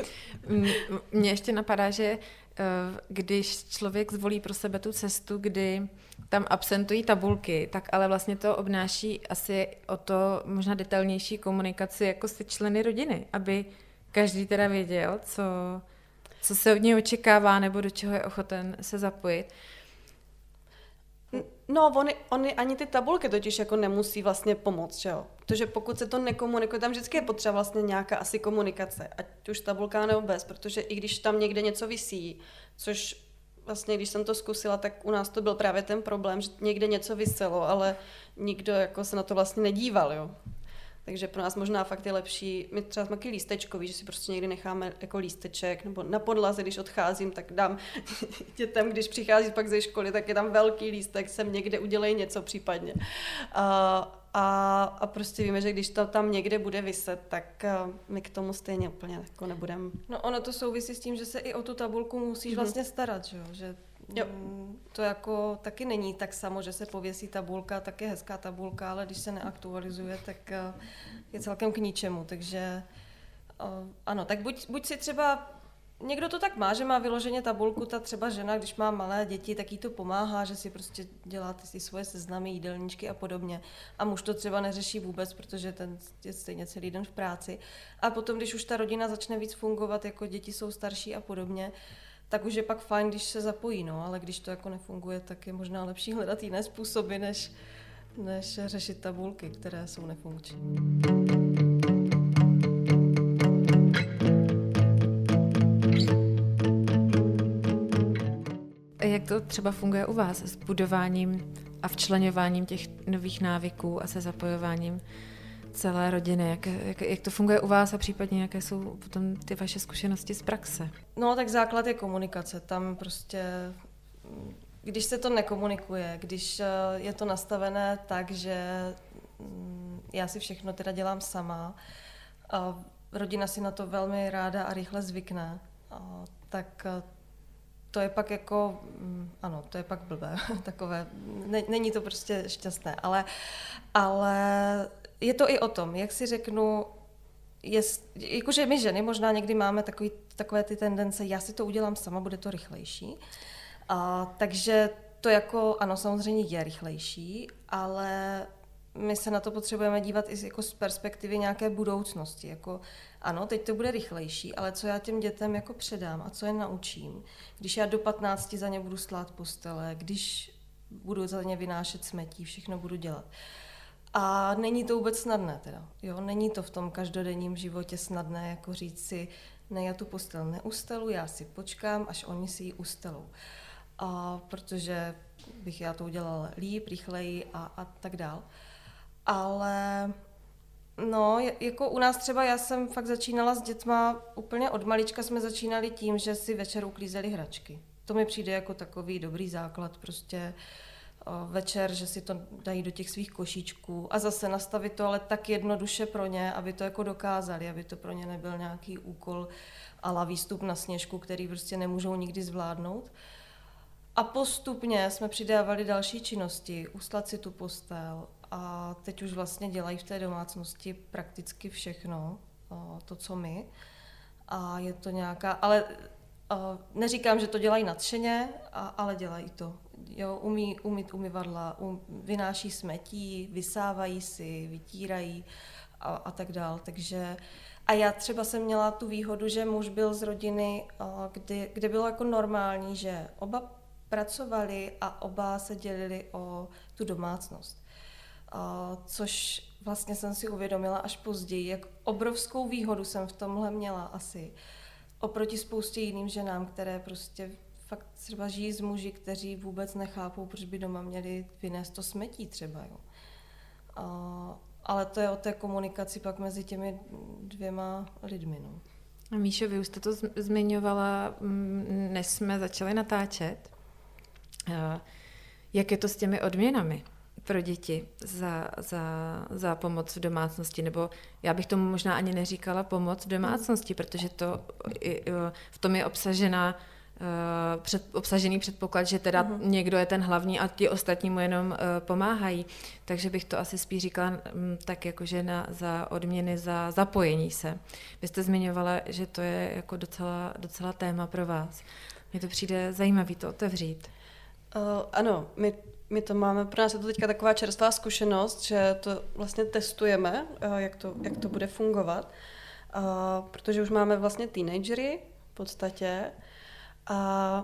Mně ještě napadá, že když člověk zvolí pro sebe tu cestu, kdy tam absentují tabulky, tak ale vlastně to obnáší asi o to možná detailnější komunikaci jako se členy rodiny, aby každý teda věděl, co, co se od něj očekává nebo do čeho je ochoten se zapojit. No, oni, oni ani ty tabulky totiž jako nemusí vlastně pomoct, že jo? Protože pokud se to nekomunikuje, tam vždycky je potřeba vlastně nějaká asi komunikace, ať už tabulka nebo bez, protože i když tam někde něco visí, což vlastně, když jsem to zkusila, tak u nás to byl právě ten problém, že někde něco viselo, ale nikdo jako se na to vlastně nedíval, jo? Takže pro nás možná fakt je lepší, my třeba jsme taky lístečkový, že si prostě někdy necháme jako lísteček, nebo na podlaze, když odcházím, tak dám dětem, když přichází pak ze školy, tak je tam velký lístek, sem někde udělej něco případně. A, a, a prostě víme, že když to tam někde bude viset, tak my k tomu stejně úplně jako nebudeme. No ono to souvisí s tím, že se i o tu tabulku musíš mm-hmm. vlastně starat, že jo? Že Jo. To jako taky není tak samo, že se pověsí tabulka, tak je hezká tabulka, ale když se neaktualizuje, tak je celkem k ničemu. Takže ano, tak buď, buď si třeba, někdo to tak má, že má vyloženě tabulku, ta třeba žena, když má malé děti, tak jí to pomáhá, že si prostě dělá ty si svoje seznamy, jídelníčky a podobně. A muž to třeba neřeší vůbec, protože ten je stejně celý den v práci. A potom, když už ta rodina začne víc fungovat, jako děti jsou starší a podobně, tak už je pak fajn, když se zapojí, no, ale když to jako nefunguje, tak je možná lepší hledat jiné způsoby, než, než řešit tabulky, které jsou nefunkční. Jak to třeba funguje u vás s budováním a včleňováním těch nových návyků a se zapojováním celé rodiny? Jak, jak, jak to funguje u vás a případně jaké jsou potom ty vaše zkušenosti z praxe? No tak základ je komunikace. Tam prostě, když se to nekomunikuje, když je to nastavené tak, že já si všechno teda dělám sama, a rodina si na to velmi ráda a rychle zvykne, a tak to je pak jako, ano, to je pak blbé, takové, ne, není to prostě šťastné, ale, ale je to i o tom, jak si řeknu, je, jakože my ženy možná někdy máme takový, takové ty tendence, já si to udělám sama, bude to rychlejší. A, takže to jako, ano, samozřejmě je rychlejší, ale my se na to potřebujeme dívat i jako z perspektivy nějaké budoucnosti. Jako, ano, teď to bude rychlejší, ale co já těm dětem jako předám a co je naučím, když já do patnácti za ně budu slát postele, když budu za ně vynášet smetí, všechno budu dělat. A není to vůbec snadné teda. Jo? Není to v tom každodenním životě snadné, jako říct si, ne, já tu postel neustelu, já si počkám, až oni si ji ustelou. A protože bych já to udělala líp, rychleji a, a tak dál. Ale No, jako u nás třeba já jsem fakt začínala s dětma, úplně od malička jsme začínali tím, že si večer uklízeli hračky. To mi přijde jako takový dobrý základ, prostě večer, že si to dají do těch svých košíčků a zase nastavit to ale tak jednoduše pro ně, aby to jako dokázali, aby to pro ně nebyl nějaký úkol a la výstup na sněžku, který prostě nemůžou nikdy zvládnout. A postupně jsme přidávali další činnosti, uslat si tu postel a teď už vlastně dělají v té domácnosti prakticky všechno, to, co my. A je to nějaká, ale neříkám, že to dělají nadšeně, ale dělají to. Jo, umí umít umyvadla, um, vynáší smetí, vysávají si, vytírají a, a tak dál. Takže a já třeba jsem měla tu výhodu, že muž byl z rodiny, kde, kde bylo jako normální, že oba pracovali a oba se dělili o tu domácnost. A, což vlastně jsem si uvědomila až později, jak obrovskou výhodu jsem v tomhle měla asi oproti spoustě jiným ženám, které prostě fakt třeba žijí s muži, kteří vůbec nechápou, proč by doma měli vynést to smetí třeba. Jo. A, ale to je o té komunikaci pak mezi těmi dvěma lidmi. No. A Míšo, vy už jste to zmiňovala, než jsme začali natáčet. Jak je to s těmi odměnami pro děti za, za, za pomoc v domácnosti? Nebo já bych tomu možná ani neříkala pomoc v domácnosti, protože to, v tom je obsažená Před, obsažený předpoklad, že teda uh-huh. někdo je ten hlavní a ti ostatní mu jenom uh, pomáhají. Takže bych to asi spíš říkala um, tak jakože na, za odměny za zapojení se. Vy jste zmiňovala, že to je jako docela, docela téma pro vás. Mně to přijde zajímavý to otevřít. Uh, ano, my, my to máme, pro nás je to teďka taková čerstvá zkušenost, že to vlastně testujeme, uh, jak, to, jak to bude fungovat, uh, protože už máme vlastně teenagery v podstatě. A,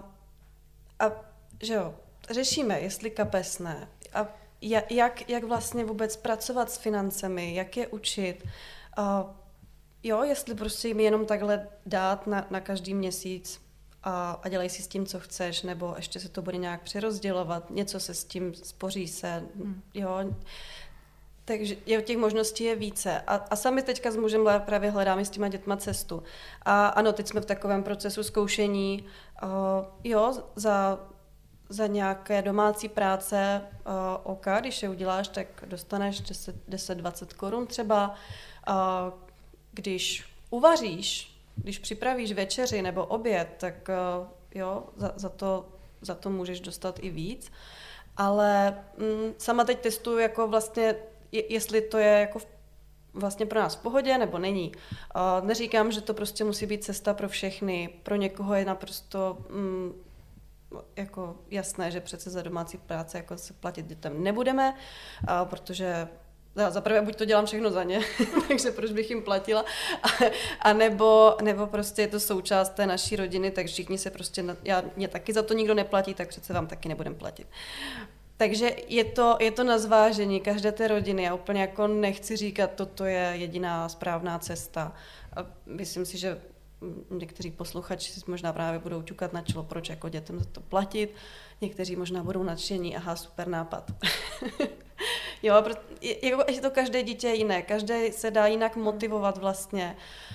a že jo, řešíme, jestli kapesné a jak, jak vlastně vůbec pracovat s financemi, jak je učit. A jo, jestli prostě jim jenom takhle dát na, na každý měsíc a, a dělej si s tím, co chceš, nebo ještě se to bude nějak přerozdělovat, něco se s tím spoří se, hmm. jo. Takže je, těch možností je více. A, a sami teďka s mužem právě hledáme s těma dětma cestu. A ano, teď jsme v takovém procesu zkoušení, uh, jo, za, za nějaké domácí práce uh, OK, když je uděláš, tak dostaneš deset dvacet korun třeba. Uh, když uvaříš, když připravíš večeři nebo oběd, tak uh, jo, za, za, to, za to můžeš dostat i víc. Ale mm, sama teď testuju jako vlastně jestli to je jako vlastně pro nás v pohodě, nebo není. Uh, neříkám, že to prostě musí být cesta pro všechny. Pro někoho je naprosto mm, jako jasné, že přece za domácí práce jako se platit dětem nebudeme, uh, protože za prvé buď to dělám všechno za ně, takže proč bych jim platila, a, a nebo, nebo prostě je to součást té naší rodiny, tak všichni se prostě, já, mě taky za to nikdo neplatí, tak přece vám taky nebudem platit. Takže je to, je to na zvážení každé té rodiny. Já úplně jako nechci říkat, toto je jediná správná cesta. A myslím si, že někteří posluchači si možná právě budou ťukat na čelo, proč jako dětem za to platit. Někteří možná budou nadšení, aha, super nápad. Jo, jako, je to každé dítě jiné, každé se dá jinak motivovat vlastně.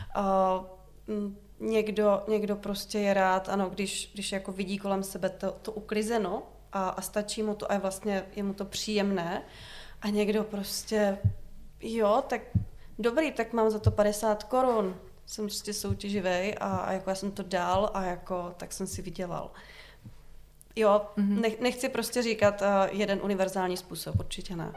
Uh, někdo, někdo prostě je rád, ano, když, když jako vidí kolem sebe to, to uklizeno, A, a stačí mu to a vlastně je mu to příjemné a někdo prostě, jo, tak dobrý, tak mám za to padesát korun, jsem prostě soutěživej a, a jako já jsem to dal a jako tak jsem si vydělal. Jo, mm-hmm. nech, nechci prostě říkat uh, jeden univerzální způsob, určitě ne.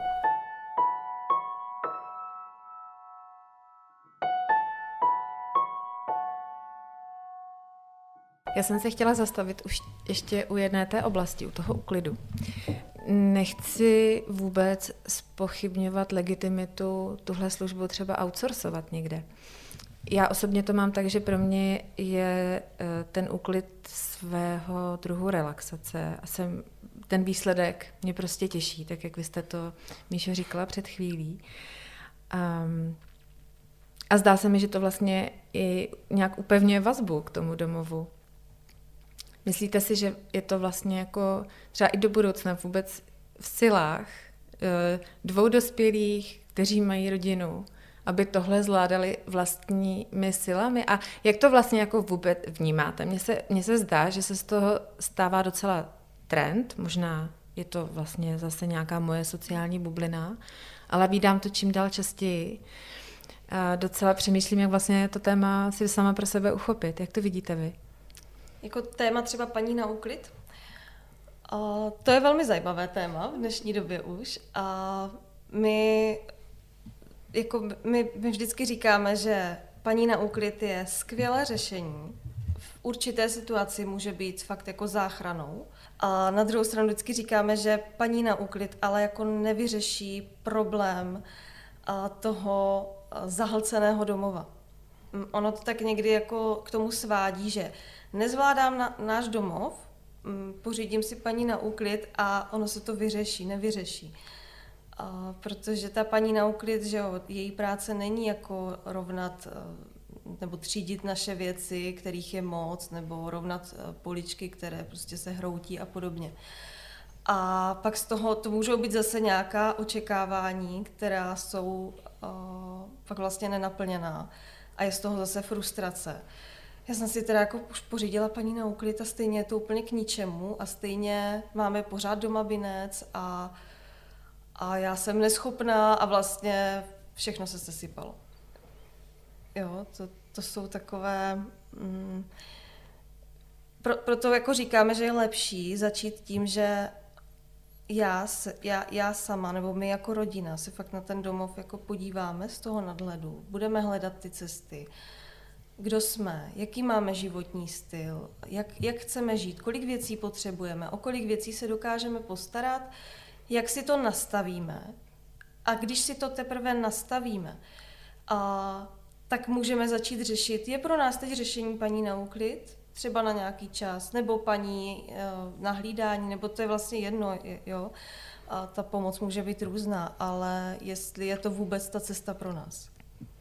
Já jsem se chtěla zastavit už ještě u jedné té oblasti, u toho úklidu. Nechci vůbec zpochybňovat legitimitu tuhle službu třeba outsourcovat někde. Já osobně to mám tak, že pro mě je ten úklid svého druhu relaxace a jsem, ten výsledek mě prostě těší, tak jak vy jste to, Míšo, říkala před chvílí. Um, a zdá se mi, že to vlastně i nějak upevňuje vazbu k tomu domovu. Myslíte si, že je to vlastně jako třeba i do budoucna vůbec v silách dvou dospělých, kteří mají rodinu aby tohle zvládali vlastními silami. A jak to vlastně jako vůbec vnímáte? Mně se, mně se zdá, že se z toho stává docela trend, možná je to vlastně zase nějaká moje sociální bublina, ale vídám to čím dál častěji. A docela přemýšlím, jak vlastně to téma si sama pro sebe uchopit. Jak to vidíte vy? Jako téma třeba paní na úklid? A to je velmi zajímavé téma v dnešní době už. A my, jako my, my vždycky říkáme, že paní na úklid je skvělé řešení. V určité situaci může být fakt jako záchranou. A na druhou stranu vždycky říkáme, že paní na úklid ale jako nevyřeší problém toho zahlceného domova. Ono to tak někdy jako k tomu svádí, že nezvládám na, náš domov, pořídím si paní na úklid a ono se to vyřeší, nevyřeší. A protože ta paní na úklid, že jo, její práce není jako rovnat nebo třídit naše věci, kterých je moc, nebo rovnat poličky, které prostě se hroutí a podobně. A pak z toho to můžou být zase nějaká očekávání, která jsou uh, pak vlastně nenaplněná. A je z toho zase frustrace. Já jsem si teda jako už pořídila paní na úklid a stejně je to úplně k ničemu a stejně máme pořád doma binec a, a já jsem neschopná a vlastně všechno se sesypalo. Jo, to, to jsou takové... Mm, pro, proto jako říkáme, že je lepší začít tím, že já, já, já sama nebo my jako rodina se fakt na ten domov jako podíváme z toho nadhledu, budeme hledat ty cesty, kdo jsme, jaký máme životní styl, jak, jak chceme žít, kolik věcí potřebujeme, o kolik věcí se dokážeme postarat, jak si to nastavíme. A když si to teprve nastavíme, a, tak můžeme začít řešit, je pro nás teď řešení paní na úklid, třeba na nějaký čas, nebo paní na hlídání, nebo to je vlastně jedno, jo. A ta pomoc může být různá, ale jestli je to vůbec ta cesta pro nás.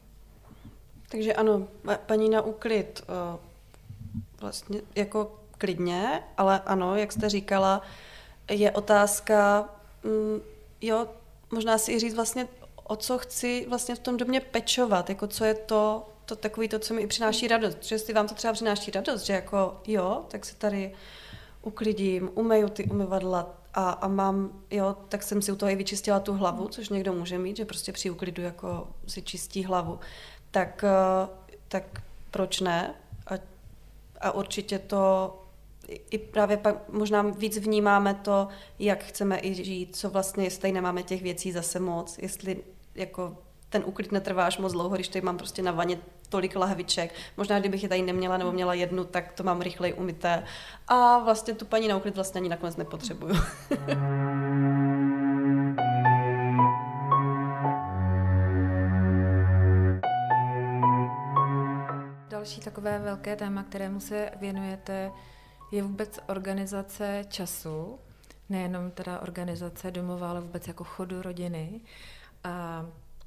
Takže ano, paní na úklid vlastně jako klidně, ale ano, jak jste říkala, je otázka, jo, možná si i říct vlastně, o co chci vlastně v tom domě pečovat, jako co je to, to takový to, co mi i přináší radost, protože jestli vám to třeba přináší radost, že jako jo, tak se tady uklidím, umeju ty umyvadla a, a mám, jo, tak jsem si u toho i vyčistila tu hlavu, což někdo může mít, že prostě při úklidu jako si čistí hlavu, tak, tak proč ne? A, a určitě to i právě pak možná víc vnímáme to, jak chceme i žít, co vlastně, jestli nemáme těch věcí zase moc, jestli jako ten úklid netrvá až moc dlouho, když tady mám prostě na vaně tolik lahviček. Možná, kdybych je tady neměla nebo měla jednu, tak to mám rychleji umyté. A vlastně tu paní na úklid vlastně ani nakonec nepotřebuju. Další takové velké téma, kterému se věnujete, je vůbec organizace času. Nejenom teda organizace domova, ale vůbec jako chodu rodiny. A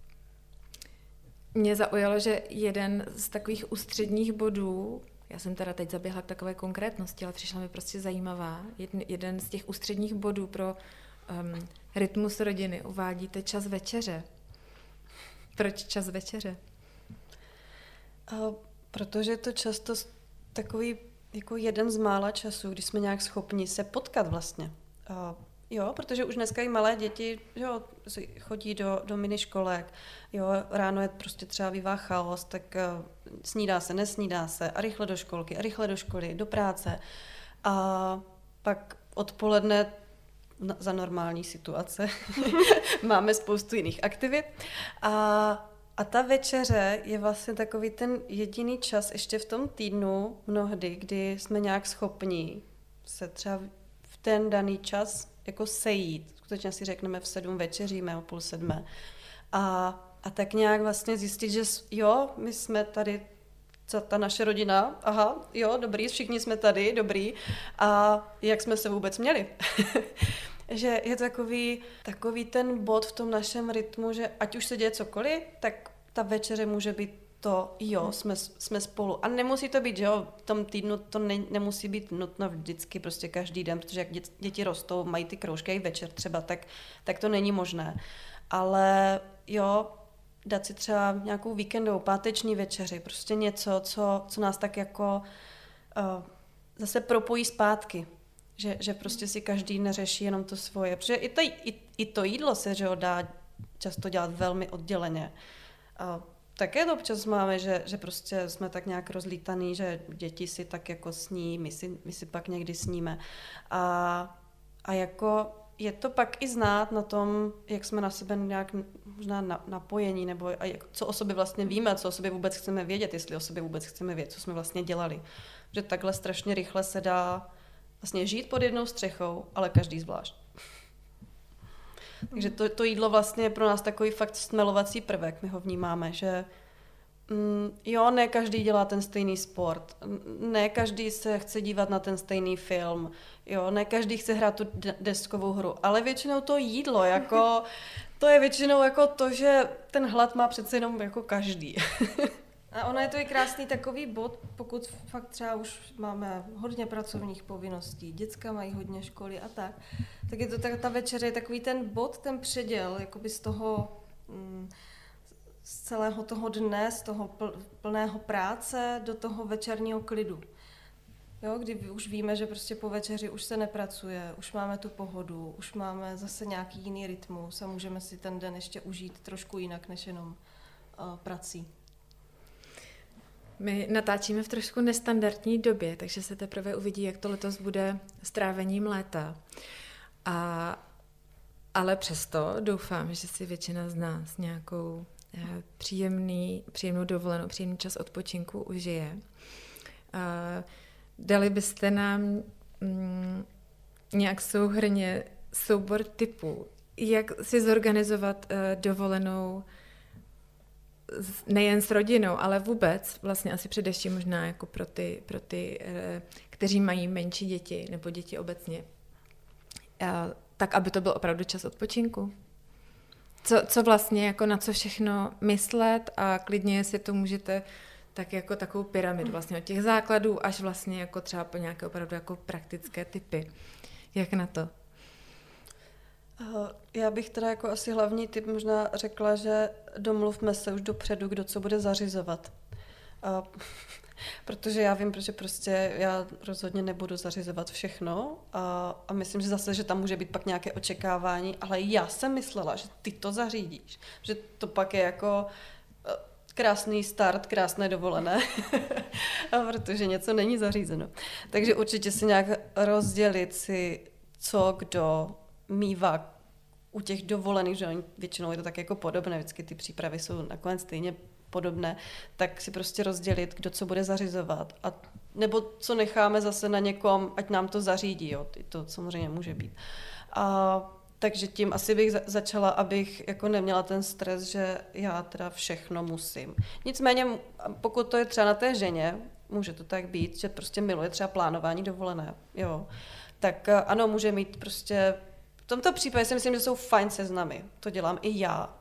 mě zaujalo, že jeden z takových ústředních bodů, já jsem teda teď zaběhla k takové konkrétnosti, ale přišla mi prostě zajímavá, jeden, jeden z těch ústředních bodů pro um, rytmus rodiny uvádíte čas večeře. Proč čas večeře? Uh, protože je to často takový jako jeden z mála časů, kdy jsme nějak schopni se potkat vlastně. Uh, Jo, protože už dneska i malé děti, jo, chodí do, do miniškolek, jo, ráno je prostě třeba bývá chaos, tak uh, snídá se, nesnídá se a rychle do školky, a rychle do školy, do práce. A pak odpoledne na, za normální situace máme spoustu jiných aktivit. A, a ta večeře je vlastně takový ten jediný čas ještě v tom týdnu mnohdy, kdy jsme nějak schopni se třeba v ten daný čas jako sejít. Skutečně si řekneme v sedm večeříme, o půl sedmé. A, a tak nějak vlastně zjistit, že jo, my jsme tady, ta naše rodina, aha, jo, dobrý, všichni jsme tady, dobrý. A jak jsme se vůbec měli? Že je takový, takový ten bod v tom našem rytmu, že ať už se děje cokoliv, tak ta večeře může být to, jo, jsme, jsme spolu. A nemusí to být, že jo, v tom týdnu to ne, nemusí být nutno vždycky, prostě každý den, protože jak dět, děti rostou, mají ty kroužky i večer třeba, tak, tak to není možné. Ale jo, dát si třeba nějakou víkendovou, páteční večeři, prostě něco, co, co nás tak jako uh, zase propojí zpátky. Že, že prostě si každý neřeší jenom to svoje. Protože i to, i, i to jídlo se že ho, dá často dělat velmi odděleně. Uh, také to občas máme, že, že prostě jsme tak nějak rozlítaný, že děti si tak jako sní, my si, my si pak někdy sníme. A, a jako je to pak i znát na tom, jak jsme na sebe nějak možná napojení, nebo a jak, co o sobě vlastně víme, co o sobě vůbec chceme vědět, jestli o sobě vůbec chceme vědět, co jsme vlastně dělali. Že takhle strašně rychle se dá vlastně žít pod jednou střechou, ale každý zvlášť. Takže to, to jídlo vlastně je pro nás takový fakt stmelovací prvek, my ho vnímáme, že mm, jo, ne každý dělá ten stejný sport, ne každý se chce dívat na ten stejný film, jo, ne každý chce hrát tu deskovou hru, ale většinou to jídlo, jako, to je většinou jako to, že ten hlad má přece jenom jako každý. A ono je to i krásný takový bod, pokud fakt třeba už máme hodně pracovních povinností, děcka mají hodně školy a tak, tak je to tak, ta večeře je takový ten bod, ten předěl, jakoby z toho, z celého toho dne, z toho pl, plného práce do toho večerního klidu. Jo, kdy už víme, že prostě po večeři už se nepracuje, už máme tu pohodu, už máme zase nějaký jiný rytmus a můžeme si ten den ještě užít trošku jinak, než jenom uh, prací. My natáčíme v trošku nestandardní době, takže se teprve uvidí, jak to letos bude s trávením léta. A, ale přesto doufám, že si většina z nás nějakou eh, příjemný, příjemnou dovolenou, příjemný čas odpočinku užije. Eh, dali byste nám mm, nějak souhrnně soubor typů, jak si zorganizovat eh, dovolenou nejen s rodinou, ale vůbec, vlastně asi především možná jako pro ty, pro ty, kteří mají menší děti nebo děti obecně, tak aby to byl opravdu čas odpočinku. Co, co vlastně, jako na co všechno myslet a klidně si to můžete tak jako takovou pyramidu vlastně od těch základů až vlastně jako třeba po nějaké opravdu jako praktické typy. Jak na to? Já bych teda jako asi hlavní tip možná řekla, že domluvme se už dopředu, kdo co bude zařizovat. A, protože já vím, že prostě já rozhodně nebudu zařizovat všechno a, a myslím, že zase, že tam může být pak nějaké očekávání, ale já jsem myslela, že ty to zařídíš. Že to pak je jako krásný start, krásné dovolené, a protože něco není zařízeno. Takže určitě si nějak rozdělit si, co kdo mívá u těch dovolených, že oni, většinou je to tak jako podobné, vždycky ty přípravy jsou nakonec stejně podobné, tak si prostě rozdělit, kdo co bude zařizovat. A, nebo co necháme zase na někom, ať nám to zařídí, jo, to samozřejmě může být. A, takže tím asi bych za- začala, abych jako neměla ten stres, že já teda všechno musím. Nicméně, pokud to je třeba na té ženě, může to tak být, že prostě miluje třeba plánování dovolené, jo, tak ano, může mít prostě. V tomto případě si myslím, že jsou fajn seznamy. To dělám i já.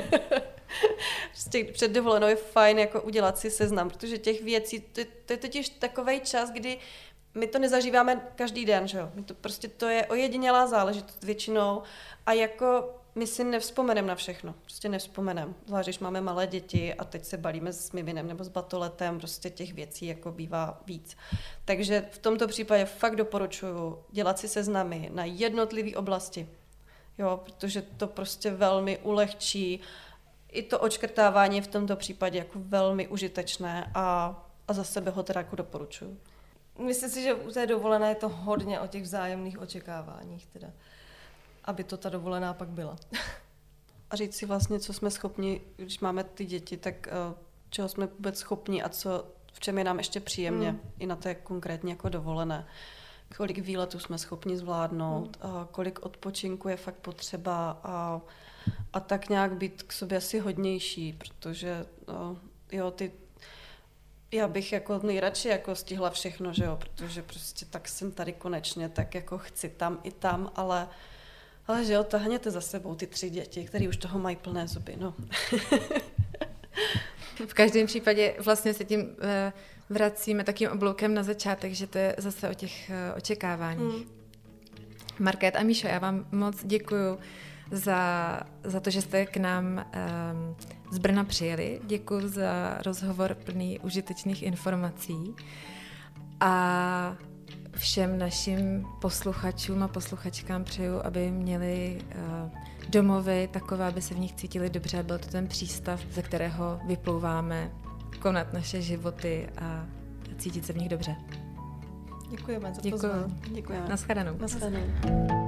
Prostě před dovolenou je fajn jako udělat si seznam, protože těch věcí, to, to je totiž takovej čas, kdy my to nezažíváme každý den, že jo? My to prostě to je ojedinělá záležitost většinou a jako my si nevzpomeneme na všechno. Prostě nevzpomeneme. Zvlášť, když máme malé děti a teď se balíme s miminem nebo s batoletem, prostě těch věcí jako bývá víc. Takže v tomto případě fakt doporučuji dělat si seznamy na jednotlivé oblasti. Jo, protože to prostě velmi ulehčí. I to odškrtávání je v tomto případě jako velmi užitečné a, a za sebe ho teda jako doporučuji. Myslím si, že u té dovolené je to hodně o těch vzájemných očekáváních, teda, aby to ta dovolená pak byla. A říct si vlastně, co jsme schopni, když máme ty děti, tak uh, čeho jsme vůbec schopni a co, v čem je nám ještě příjemně, mm. i na té konkrétně jako dovolené. Kolik výletů jsme schopni zvládnout, mm. uh, kolik odpočinku je fakt potřeba a, a tak nějak být k sobě asi hodnější, protože uh, jo, ty já bych jako nejradši jako stihla všechno, že jo, protože prostě tak jsem tady konečně, tak jako chci tam i tam, ale, ale že jo, tahněte za sebou ty tři děti, které už toho mají plné zuby, no. V každém případě vlastně se tím vracíme takým obloukem na začátek, že to je zase o těch očekáváních. Hmm. Markéta a Míšo, já vám moc děkuju za, za to, že jste k nám um, z Brna přijeli. Děkuji za rozhovor plný užitečných informací. A všem našim posluchačům a posluchačkám přeju, aby měli uh, domovy takové, aby se v nich cítili dobře a byl to ten přístav, ze kterého vyplouváme konat naše životy a cítit se v nich dobře. Děkujeme za Děkuju. pozvání. Děkujeme. Naschledanou. Naschledanou.